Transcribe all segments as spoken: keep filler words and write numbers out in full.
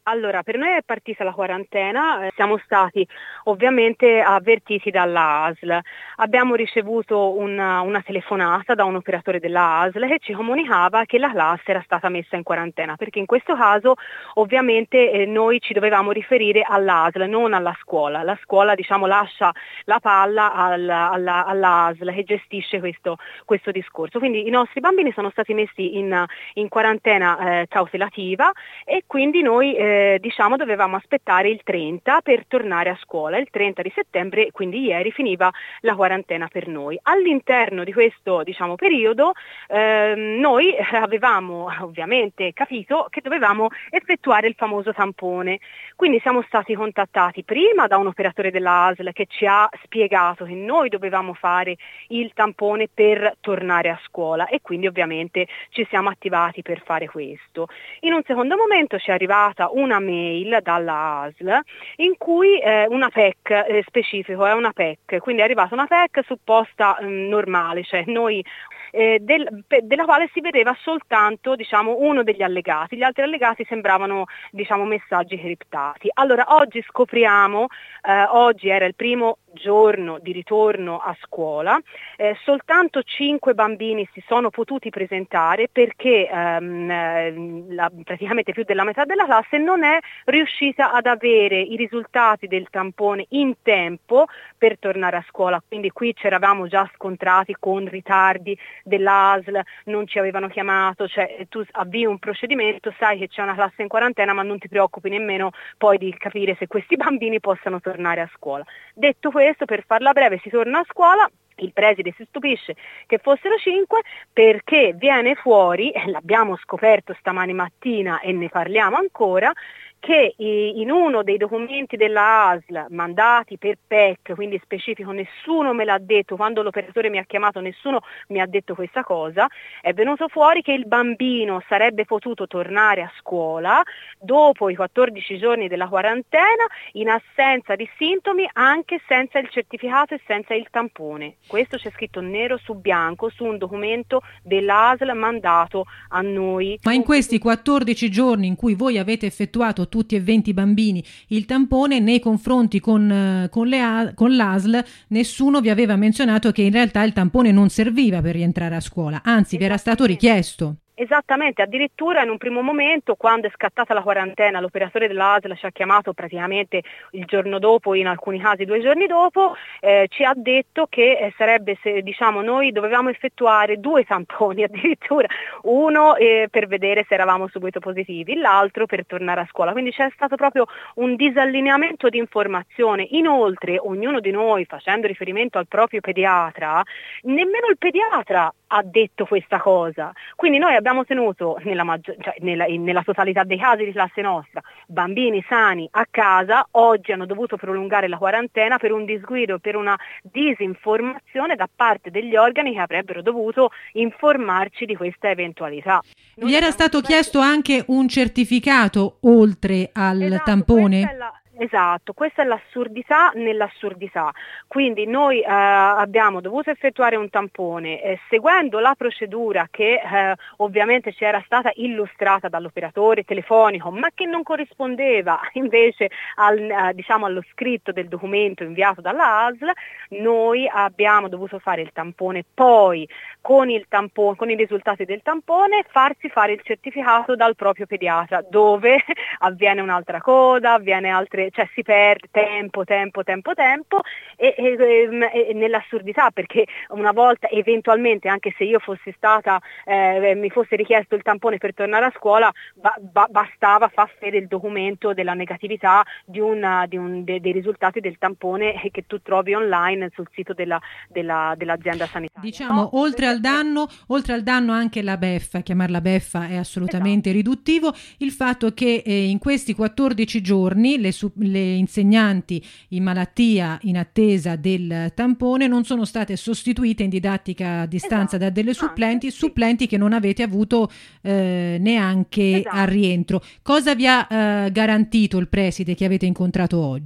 Allora, per noi è partita la quarantena, eh, siamo stati ovviamente avvertiti dalla A S L. Abbiamo ricevuto una, una telefonata da un operatore della A S L che ci comunicava che la classe era stata messa in quarantena, perché in questo caso ovviamente eh, noi ci dovevamo riferire all'A S L, non alla scuola. La scuola, diciamo, lascia la palla al, alla, all'A S L che gestisce questo, questo discorso. Quindi i nostri bambini sono stati messi in, in quarantena eh, cautelativa e quindi noi eh, diciamo dovevamo aspettare il trenta per tornare a scuola. Il trenta di settembre, quindi ieri, finiva la quarantena per noi. All'interno di questo, diciamo, periodo ehm, noi avevamo ovviamente capito che dovevamo effettuare il famoso tampone. Quindi siamo stati contattati prima da un operatore della A S L che ci ha spiegato che noi dovevamo fare il tampone per tornare a scuola e quindi ovviamente ci siamo attivati per fare questo. In un secondo momento ci è arrivata una mail dalla A S L in cui eh, una P E C eh, specifico, è una P E C, quindi è arrivata una P E C supposta mh, normale, cioè noi eh, del, pe, della quale si vedeva soltanto, diciamo, uno degli allegati, gli altri allegati sembravano, diciamo, messaggi criptati. Allora oggi scopriamo, eh, oggi era il primo giorno di ritorno a scuola, eh, soltanto cinque bambini si sono potuti presentare perché ehm, la, praticamente più della metà della classe non è riuscita ad avere i risultati del tampone in tempo per tornare a scuola, quindi qui ci eravamo già scontrati con ritardi dell'A S L, non ci avevano chiamato, cioè tu avvii un procedimento, sai che c'è una classe in quarantena ma non ti preoccupi nemmeno poi di capire se questi bambini possano tornare a scuola. Detto questo, per farla breve, si torna a scuola. Il preside si stupisce che fossero cinque perché viene fuori, e l'abbiamo scoperto stamani mattina e ne parliamo ancora, che in uno dei documenti della A S L mandati per P E C, quindi specifico, nessuno me l'ha detto, quando l'operatore mi ha chiamato nessuno mi ha detto questa cosa, è venuto fuori che il bambino sarebbe potuto tornare a scuola dopo i quattordici giorni della quarantena in assenza di sintomi, anche senza il certificato e senza il tampone. Questo c'è scritto nero su bianco su un documento dell'A S L mandato a noi. Ma in questi quattordici giorni in cui voi avete effettuato tutti e venti bambini il tampone, nei confronti con, con, le A, con l'A S L nessuno vi aveva menzionato che in realtà il tampone non serviva per rientrare a scuola, anzi vi era stato richiesto. Esattamente, addirittura in un primo momento, quando è scattata la quarantena, l'operatore dell'A S L ci ha chiamato praticamente il giorno dopo, in alcuni casi due giorni dopo, eh, ci ha detto che eh, sarebbe, se, diciamo, noi dovevamo effettuare due tamponi addirittura, uno eh, per vedere se eravamo subito positivi, l'altro per tornare a scuola, quindi c'è stato proprio un disallineamento di informazione. Inoltre ognuno di noi, facendo riferimento al proprio pediatra, nemmeno il pediatra ha detto questa cosa, quindi noi abbiamo tenuto nella, maggior, cioè nella, nella totalità dei casi di classe nostra bambini sani a casa. Oggi hanno dovuto prolungare la quarantena per un disguido, per una disinformazione da parte degli organi che avrebbero dovuto informarci di questa eventualità. Vi era stato chiesto anche un certificato oltre al esatto, tampone? Esatto, questa è l'assurdità nell'assurdità. Quindi noi eh, abbiamo dovuto effettuare un tampone eh, seguendo la procedura che eh, ovviamente ci era stata illustrata dall'operatore telefonico, ma che non corrispondeva invece al, eh, diciamo allo scritto del documento inviato dalla A S L. Noi abbiamo dovuto fare il tampone, poi con il tampone, con i risultati del tampone farsi fare il certificato dal proprio pediatra, dove avviene un'altra coda, avviene altre, cioè si perde tempo, tempo, tempo, tempo e, e, e nell'assurdità, perché una volta eventualmente, anche se io fossi stata, eh, mi fosse richiesto il tampone per tornare a scuola, ba, ba, bastava far fede il documento della negatività di una, di un, de, dei risultati del tampone che tu trovi online sul sito della, della, dell'azienda sanitaria. Diciamo, no? oltre al danno, oltre al danno anche la beffa, chiamarla beffa è assolutamente esatto. riduttivo, il fatto che eh, in questi quattordici giorni le, le insegnanti in malattia in attesa del tampone non sono state sostituite in didattica a distanza esatto. da delle supplenti, anche, supplenti sì. che non avete avuto eh, neanche esatto. al rientro. Cosa vi ha eh, garantito il preside che avete incontrato oggi?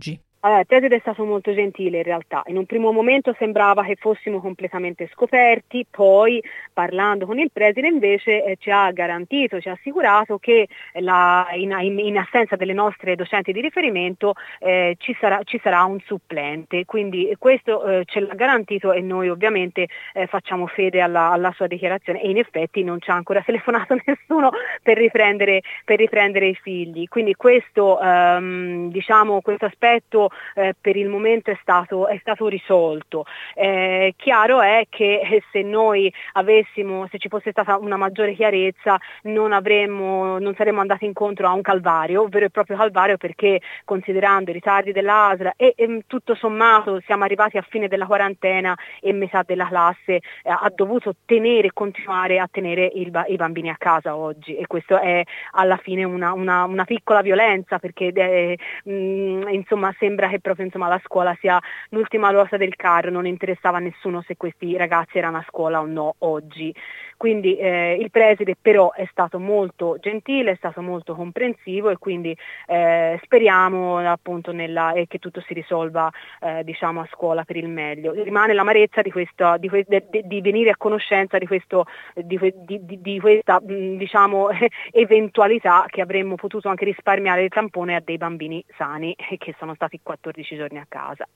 Allora, il preside è stato molto gentile in realtà. In un primo momento sembrava che fossimo completamente scoperti, poi parlando con il preside invece eh, ci ha garantito, ci ha assicurato che la, in, in, in assenza delle nostre docenti di riferimento eh, ci, sarà, ci sarà un supplente. Quindi questo eh, ce l'ha garantito e noi ovviamente eh, facciamo fede alla, alla sua dichiarazione e in effetti non ci ha ancora telefonato nessuno per riprendere, per riprendere i figli. Quindi questo, ehm, diciamo, questo aspetto Eh, per il momento è stato, è stato risolto. Eh, chiaro è che eh, se noi avessimo, se ci fosse stata una maggiore chiarezza, non avremmo, non saremmo andati incontro a un calvario, un vero e proprio calvario, perché considerando i ritardi dell'A S L e, e tutto sommato siamo arrivati a fine della quarantena e metà della classe eh, ha dovuto tenere, continuare a tenere il, i bambini a casa oggi, e questo è alla fine una, una, una piccola violenza, perché eh, mh, insomma sembra che proprio insomma la scuola sia l'ultima ruota del carro, non interessava a nessuno se questi ragazzi erano a scuola o no oggi. Quindi eh, il preside però è stato molto gentile, è stato molto comprensivo e quindi eh, speriamo appunto nella, eh, che tutto si risolva eh, diciamo a scuola per il meglio. Rimane l'amarezza di, questo, di, que- de- de- di venire a conoscenza di, questo, di, di, di, di questa mh, diciamo eventualità che avremmo potuto anche risparmiare il tampone a dei bambini sani che sono stati quattordici giorni a casa.